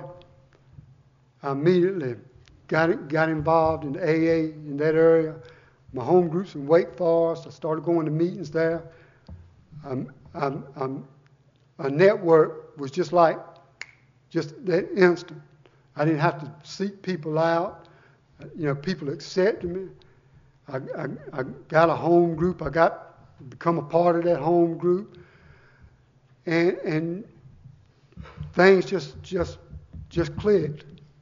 I immediately got got involved in A A in that area. My home group's in Wake Forest. I started going to meetings there. I'm, I'm, I'm, a network was just like just that instant. I didn't have to seek people out. You know, people accepted me. I, I, I got a home group. I got become a part of that home group, and and things just just just clicked.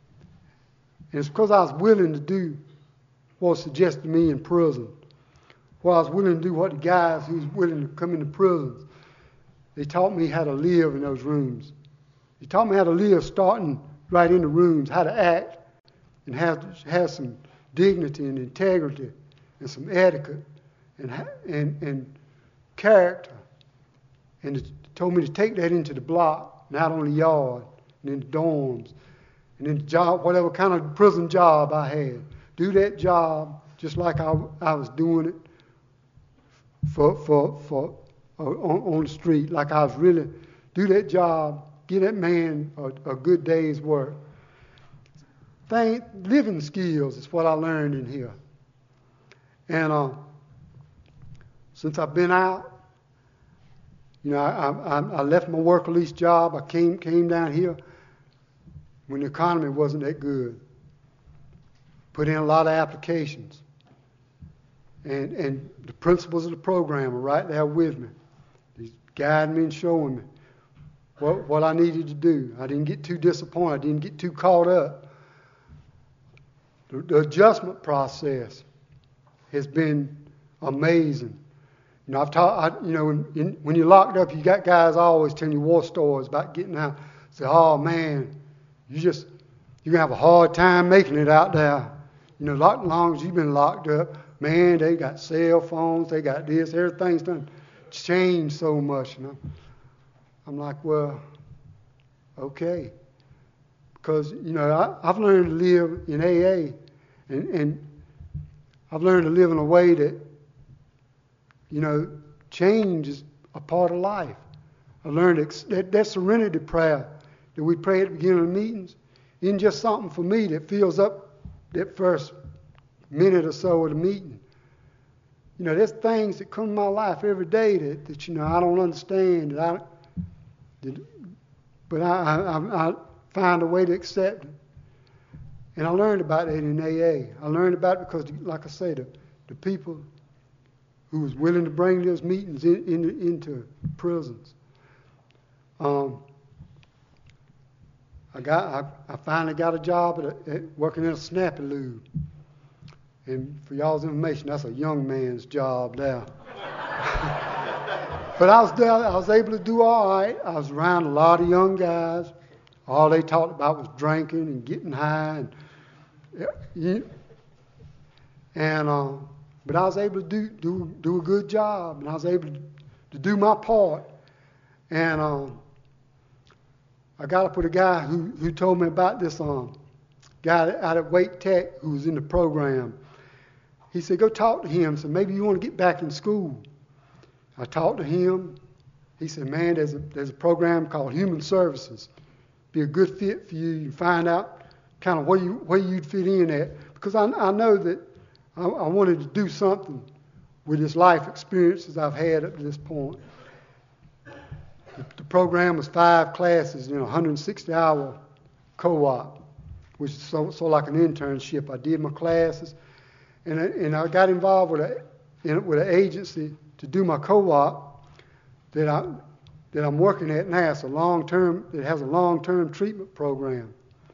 And it's because I was willing to do what was suggested to me in prison. Well, I was willing to do what the guys who was willing to come into prisons, they taught me how to live in those rooms. They taught me how to live starting right in the rooms, how to act and have, have some dignity and integrity and some etiquette and, and, and character. And it told me to take that into the block, and out on the yard, and in the dorms, and in the job, whatever kind of prison job I had. Do that job just like I, I was doing it for for for uh, on, on the street, like I was really do that job, give that man a, a good day's work. Thing, living skills is what I learned in here. And uh, since I've been out, you know, I, I, I left my work release job. I came came down here when the economy wasn't that good. Put in a lot of applications. And and the principals of the program are right there with me. He's guiding me and showing me what, what I needed to do. I didn't get too disappointed. I didn't get too caught up. The, the adjustment process has been amazing. You know, I've taught, I, you know, when, in, when you're locked up, you got guys always telling you war stories about getting out. Say, oh man, you just, you're going to have a hard time making it out there. You know, as long as you've been locked up, man, they got cell phones, they got this, everything's done changed so much, you know. I'm like, well, okay. Because, you know, I, I've learned to live in A A, and, and I've learned to live in a way that, you know, change is a part of life. I learned that, that serenity prayer that we pray at the beginning of the meetings isn't just something for me that fills up that first minute or so of the meeting. You know, there's things that come in my life every day that, that you know, I don't understand, that I, that, but I, I, I find a way to accept it. And I learned about that in A A. I learned about it because, like I say, the, the people who was willing to bring those meetings in, in, into prisons. Um, I got, I, I finally got a job at, a, at working in a Snappy Lube. And for y'all's information, that's a young man's job there. But I was there, I was able to do all right. I was around a lot of young guys. All they talked about was drinking and getting high, and you, and uh, but I was able to do do do a good job, and I was able to, to do my part. And um, I got up with a guy who who told me about this um guy out at Wake Tech who was in the program. He said, go talk to him. So maybe you want to get back in school. I talked to him. He said, man, there's a there's a program called Human Services. Be a good fit for you. You find out kind of where you where you'd fit in at. Because I, I know that I, I wanted to do something with this life experiences I've had up to this point. The, the program was five classes in a one hundred sixty hour co-op, which is so, so like an internship. I did my classes, and I, and I got involved with a in, with an agency to do my co-op that I that I'm working at now. It's a long term. It has a long term treatment program.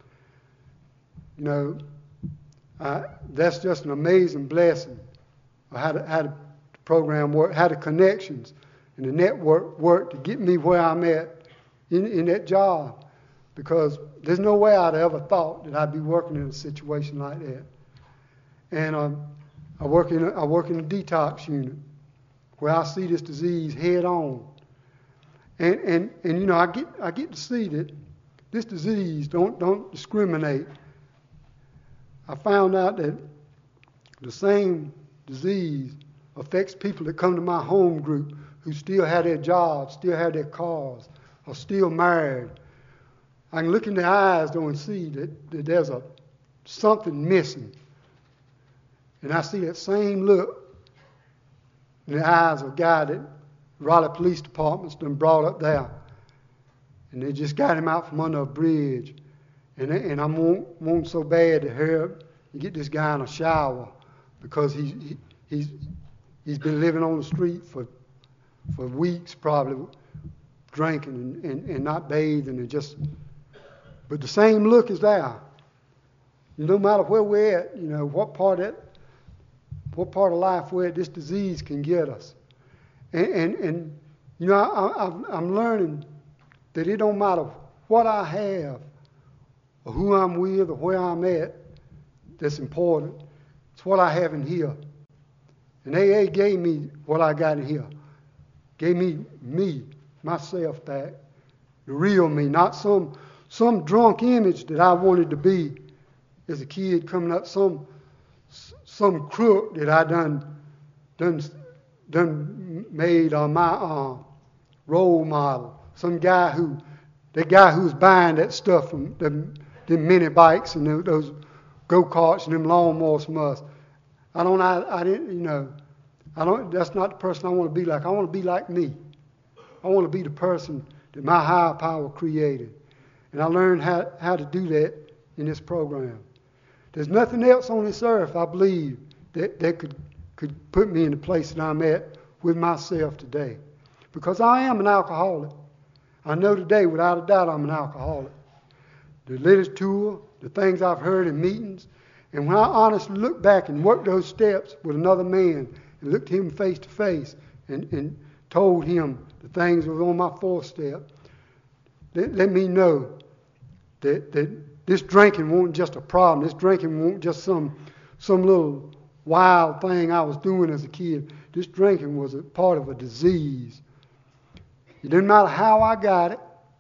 You know, I, that's just an amazing blessing. How the, how the program work, how the connections and the network work to get me where I'm at in, in that job. Because there's no way I'd ever thought that I'd be working in a situation like that. And um, I work in a, I work in a detox unit where I see this disease head on. And and and you know I get I get to see that this disease don't don't discriminate. I found out that the same disease affects people that come to my home group who still have their jobs, still have their cars, are still married. I can look in their eyes though and see that, that there's a something missing. And I see that same look in the eyes of a guy that Raleigh Police Department's done brought up there. And they just got him out from under a bridge. And, they, and I'm want, wanting so bad to hurry and get this guy in a shower because he, he, he's he's been living on the street for for weeks probably, drinking and, and, and not bathing and just. But the same look is there. No matter where we're at, you know, what part of that, what part of life we're at, this disease can get us. And, and, and you know, I, I, I'm learning that it don't matter what I have or who I'm with or where I'm at that's important. It's what I have in here. And A A gave me what I got in here. Gave me me, myself back. The real me, not some some drunk image that I wanted to be as a kid coming up, some some crook that I done done done made on my uh, role model. Some guy who, that guy who was buying that stuff from them, them mini bikes and them, those go-karts and them lawnmowers from us. I don't, I, I didn't, you know, I don't, that's not the person I want to be like. I want to be like me. I want to be the person that my higher power created. And I learned how, how to do that in this program. There's nothing else on this earth, I believe, that, that could, could put me in the place that I'm at with myself today. Because I am an alcoholic. I know today, without a doubt, I'm an alcoholic. The literature, the things I've heard in meetings, and when I honestly look back and work those steps with another man and looked him face to face and, and told him the things that were on my fourth step, let, let me know that, that this drinking wasn't just a problem. This drinking wasn't just some some little wild thing I was doing as a kid. This drinking was a part of a disease. It didn't matter how I got it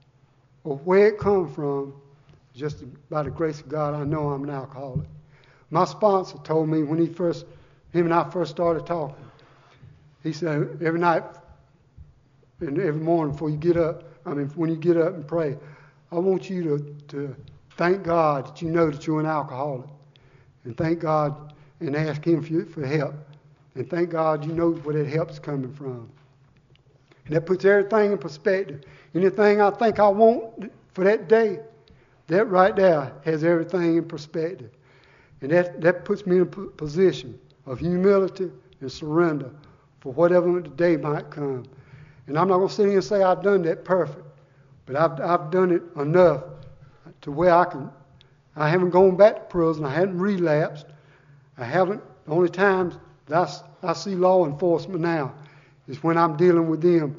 or where it come from. Just by the grace of God, I know I'm an alcoholic. My sponsor told me when he first, him and I first started talking, he said, every night and every morning before you get up, I mean, when you get up and pray, I want you to, to thank God that you know that you're an alcoholic. And thank God and ask him for, for help. And thank God you know where that help's coming from. And that puts everything in perspective. Anything I think I want for that day, that right there has everything in perspective. And that, that puts me in a position of humility and surrender for whatever the day might come. And I'm not going to sit here and say I've done that perfect, but I've, I've done it enough to where I can, I haven't gone back to prison, I haven't relapsed, I haven't, the only times that I, I see law enforcement now is when I'm dealing with them,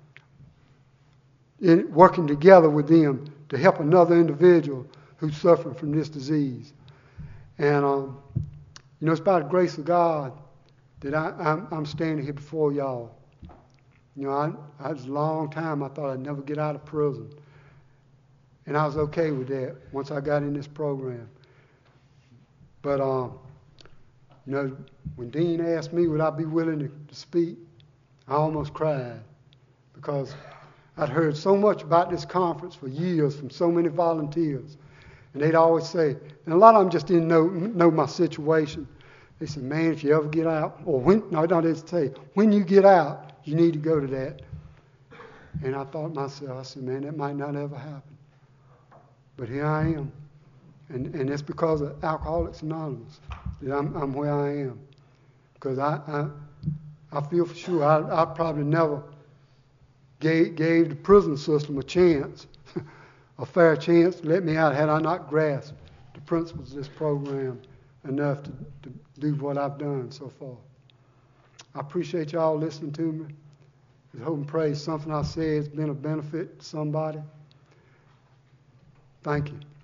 in, working together with them to help another individual who's suffering from this disease. And, um, you know, it's by the grace of God that I, I'm, I'm standing here before y'all. You know, I, I was a long time I thought I'd never get out of prison. And I was okay with that once I got in this program. But, um, you know, when Dean asked me would I be willing to, to speak, I almost cried because I'd heard so much about this conference for years from so many volunteers. And they'd always say, and a lot of them just didn't know, know my situation. They said, man, if you ever get out, or when, no, no, they'd say, when you get out, you need to go to that. And I thought to myself, I said, man, that might not ever happen. But here I am. And, and it's because of Alcoholics Anonymous that I'm, I'm where I am. Because I, I, I feel for sure I, I probably never gave, gave the prison system a chance, a fair chance to let me out had I not grasped the principles of this program enough to, to do what I've done so far. I appreciate y'all listening to me. I hope and pray something I said has been a benefit to somebody. Thank you.